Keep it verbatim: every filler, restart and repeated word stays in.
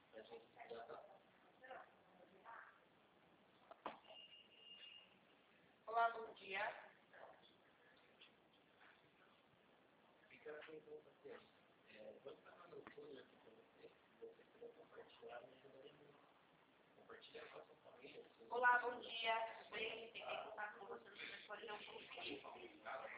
A gente já... Olá, bom dia. Fica a pergunta aqui. É, vou estar no YouTube aqui para você. Se você quiser compartilhar, me ajudaria muito. Compartilha com a sua família. Olá, bom dia. Tudo bem? Tentei contar com você no telefone, não consegui.